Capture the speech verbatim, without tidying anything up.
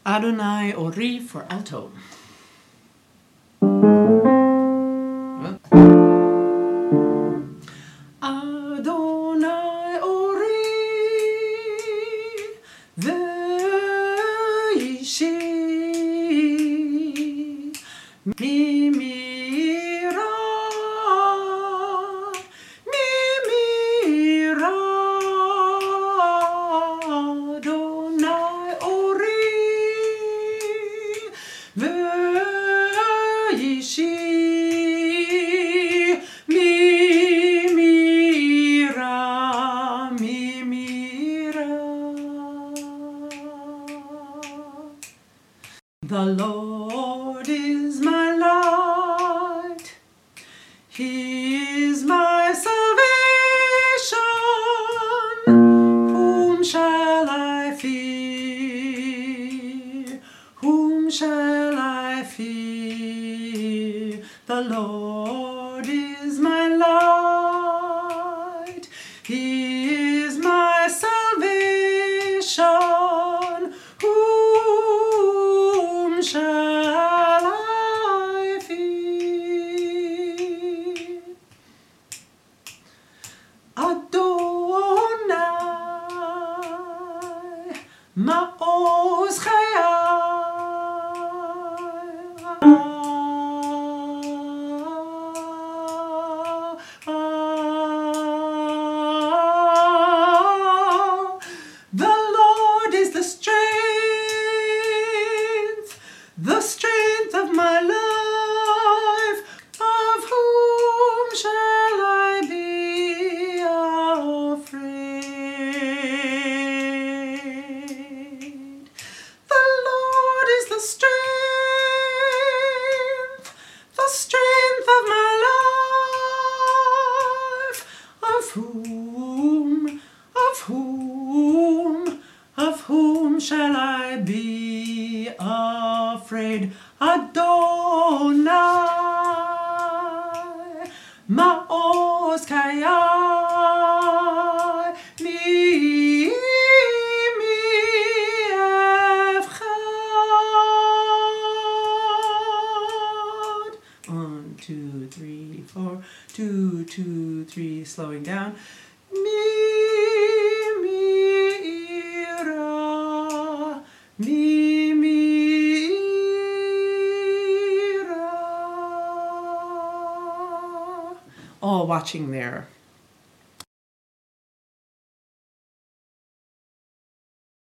Adonai Ori for alto. Adonai Ori ve'ishi mimira mimira Adonai Ori ve'ishi The Lord is my light, He is my salvation. Whom shall I fear? Whom shall I fear? The Lord is my light, He is my salvation. Shall I fear? Adonai Ma'oz chayai. The Lord is the strength, the strength of my life. Of whom shall I be afraid? The Lord is the strength, the strength of my life. Of whom, of whom, of whom shall I be afraid? Adonai Ma'oz chayai mi mi echad. One, two, three, four. Two, two, three. Slowing down. Mi mi ira mi. All watching there.